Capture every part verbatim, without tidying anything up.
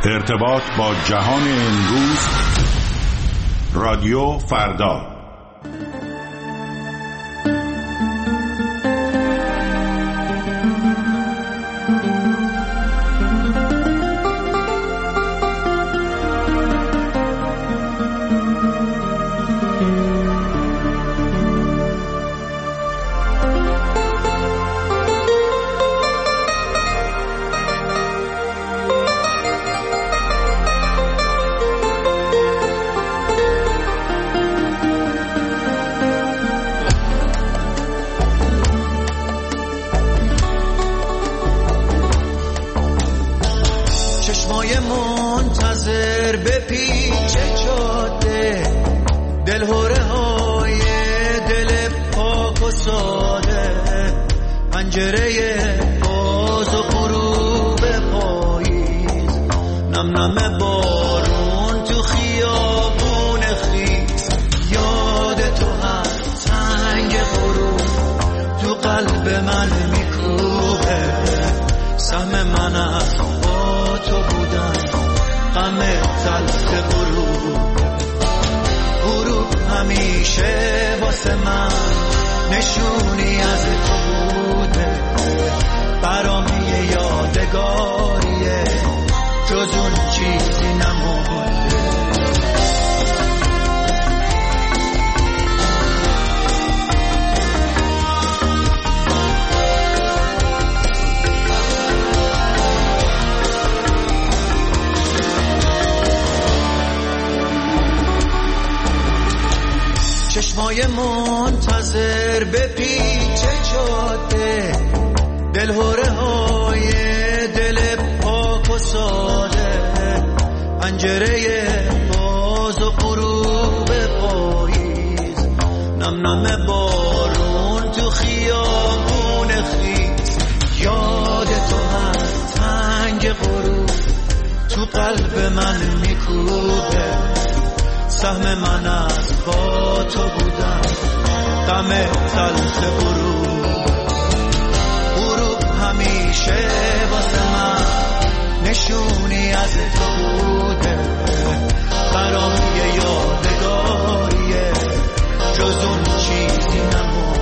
ارتباط با جهان امروز. رادیو فردا. چشمای منتظر به پیچ جاده، دلهوره های دل پاک و ساده، پنجره باز و غروب پاییز، نم نم بارون تو خیابون خیز، یاد تو هست تنگ غروب تو قلب من میکوبه، سهم من از با تو بودم غم تلخ غروب، غروب همیشه واسه من نشونی از تو بوده، برام یه یادگاریه جز اون چیزی نمونده.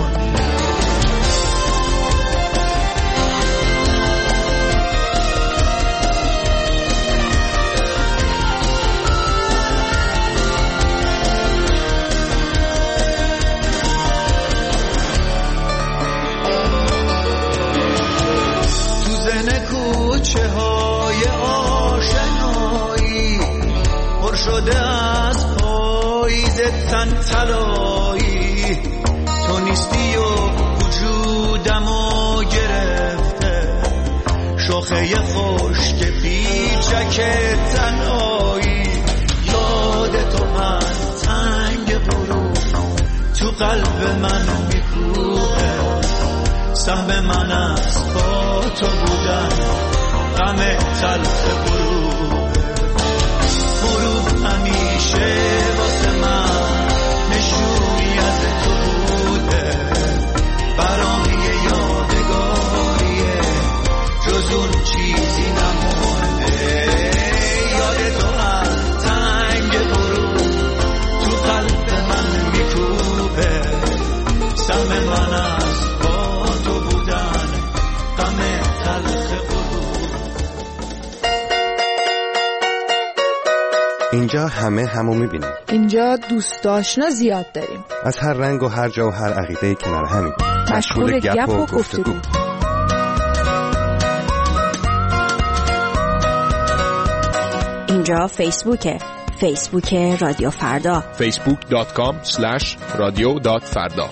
کوچه های آشنایی پر شده از پاییز تن طلایی، تو نیستی و وجودمو گرفته، شاخه خشک پیچک تنهایی، یاد تو من تنگ غروب تو قلب من میکوبه، سهم من از با تو بودن غم تلخ غروب، غروب همیشه واسه من نشونی از تو بوده، برام یه یادگاریه جز اون چیزی نمونده، یاد تو از تنگ غروب تو قلب من میکوبه، سهم من از اینجا همه همو میبینیم. اینجا دوست آشنا زیاد داریم. از هر رنگ و هر جا و هر عقیده‌ای کنار همیم. مشغول گپ و گفتگو. اینجا فیسبوکه. فیسبوک رادیو فردا. فیسبوک دات کام اسلش رادیو دات فردا.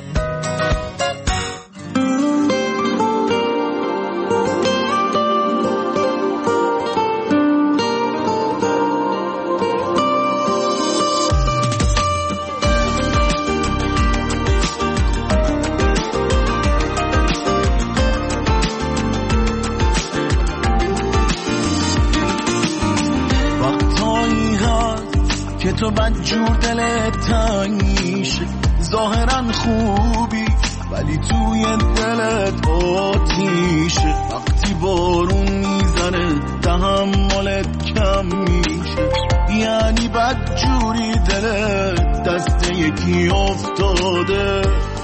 تو بدجور دلت تنگ میشه، ظاهرا خوبی ولی توی دلت آتیشه، وقتی وقتی بارون میزنه تحملت کم میشه، یعنی بدجوری دلت دست یکی افتاده.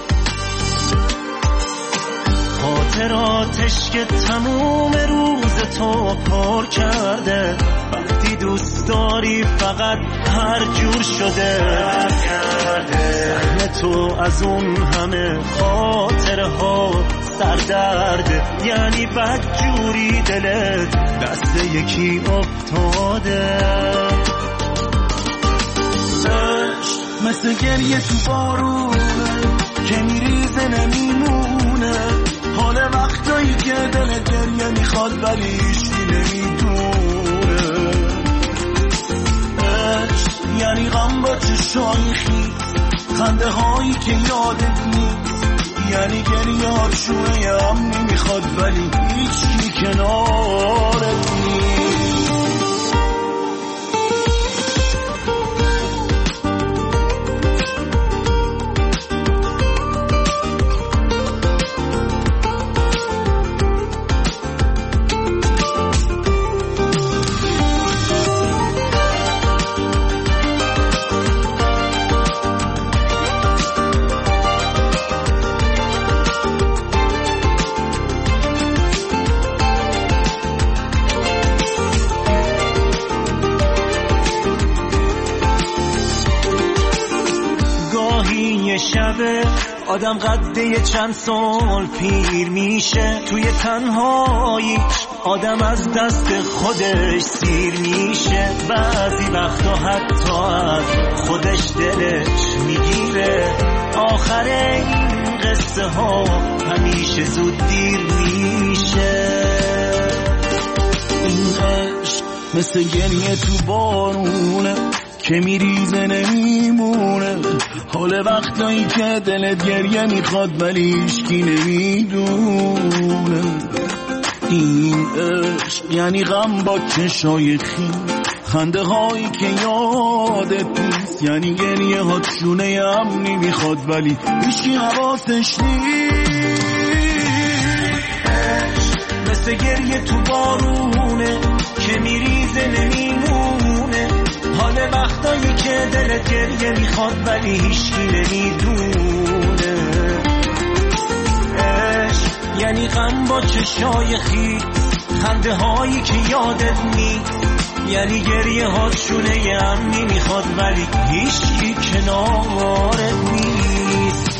خاطراتش که تموم روز تو پر کرده، وقتی دوست داری فقط هر جور شده کرده. تو از اون همه خاطره ها سردرده، یعنی بدجوری دلت دست یکی افتاده. مثل گریه تو بارونه که میریزه نمیمونه، حال وقتایی که دل گریه میخواد ولی هیچکی نمیدونه. عشق یعنی غم با چشای خیز، خنده هایی که یادت نیست، یعنی گریه ها شونه هم نمیخواد ولی هیچکی کنارت نیست. شبه آدم قده چند سال پیر میشه، توی تنهایی آدم از دست خودش سیر میشه. بعضی وقتا حتی از خودش دلش میگیره، آخر این قصه ها همیشه زود دیر میشه. این عشق مثل گریه تو بارونه که میریزه نمیمونه، حال وقتایی که دلت گریه میخواد ولی هیچکی نمیدونه. این عشق یعنی غم با چشای خیز، خنده هایی که یادت نیست، یعنی گریه ها شونه هم نمیخواد ولی هیچکی حواسش نیست. عشق مثل گریه تو بارونه که میریزه نمیمونه، حال وقتایی که دلت گریه میخواد ولی هیچکی نمیدونه. عشق یعنی غم با چشای خیز، خنده هایی که یادت نیست، یعنی گریه ها شونه هم نمیخواد ولی هیچکی کنارت نیست.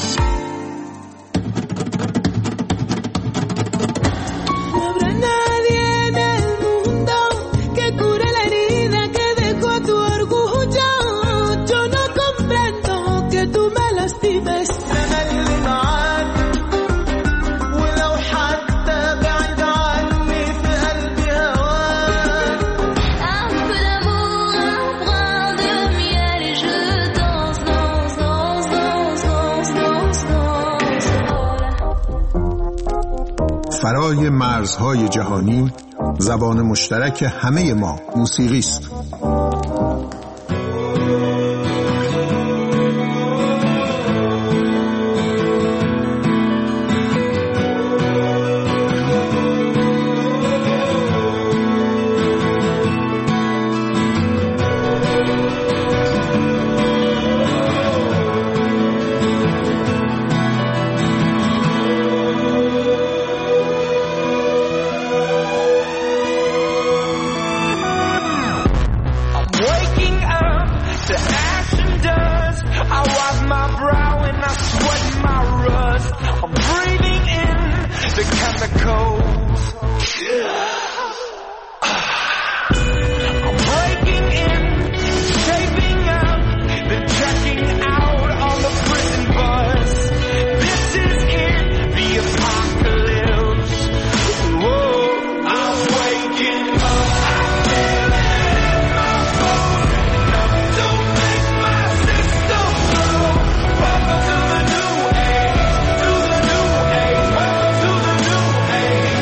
فرای مرزهای جهانی، زبان مشترک همه ما موسیقی است. Hey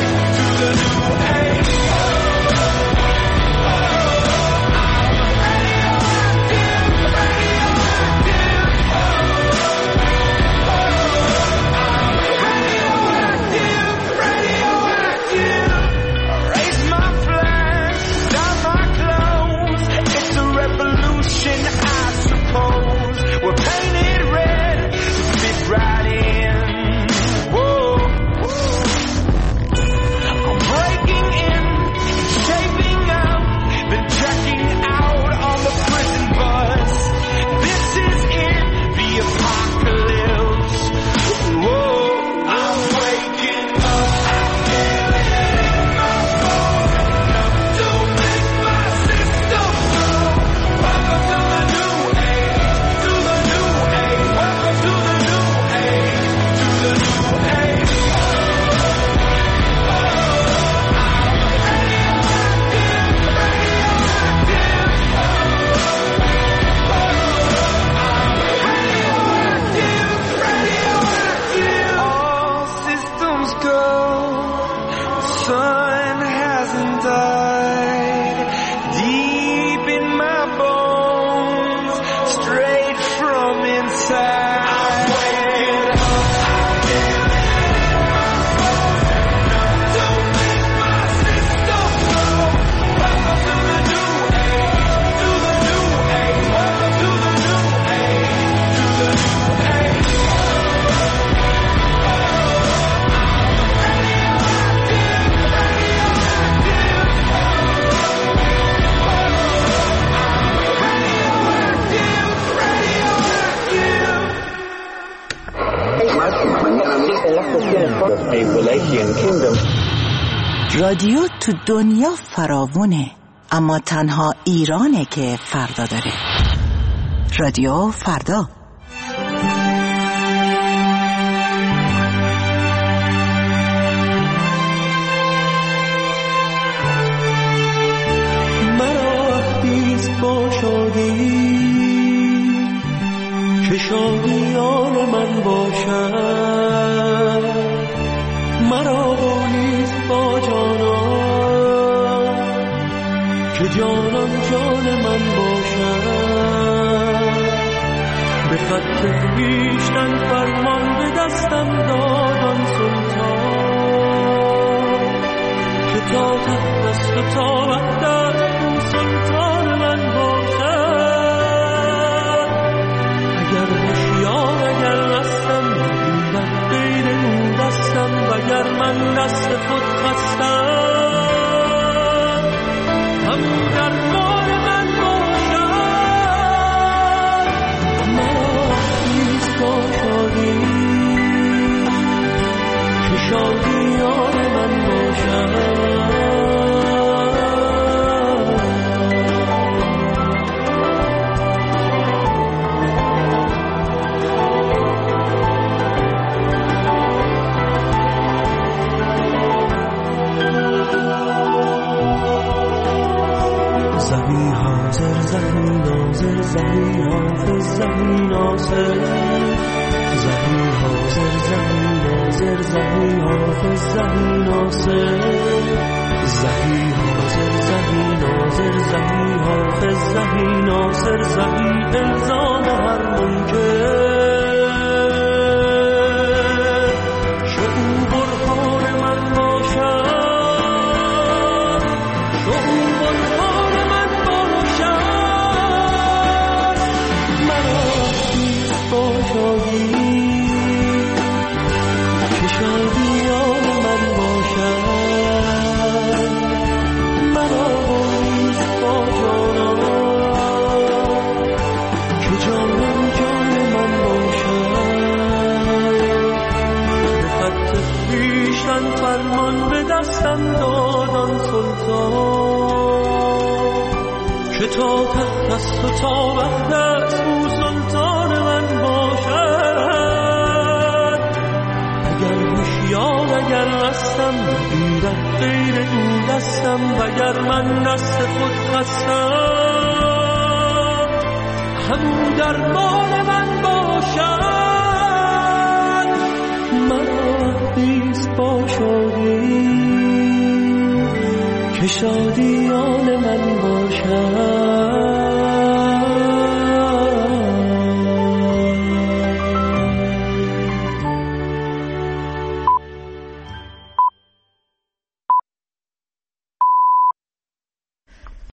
رادیو تو دنیا فراوونه، اما تنها ایرانه که فردا داره. رادیو فردا. مرا وقتیست با شادی که شادیان من باشد، مرا بولیست با جانان که جانان جان من باشد. به خط خویشتن فرمان به دستم دادان سلطان که تا تخت است و تا وحدت او سلطان من باشد. اگر هوشیار اگر رستم نگیرد غیر او دستم، وگر من دست خود خستم همون درمان من باشد. مرا وقتیست با شادی که شادیان من باشد. زهی حاضر زهی ناظر زهی حافظ زهی ناصر، زهی حاضر زهی ناظر زهی حافظ زهی ناصر، زهی حاضر زهی ناظر زهی حافظ زهی ناصر، زهی الزام هر منکر شعور برهان من باشد، شعور برهان من باشد. مرا وقتیست با شادی که شادیان من باشد، مرا بولیست با جانان که جانان جان من باشد. به خط خویشتن فرمان به دستم دادان سلطان که تا تخت است و تا وحدت او سلطان من باشد. اگر هوشیار اگر رستم نگیرد غیر او دستم، وگر من دست خود خستم همون درمان من باشد. مرا وقتیست با شادی که شادیان من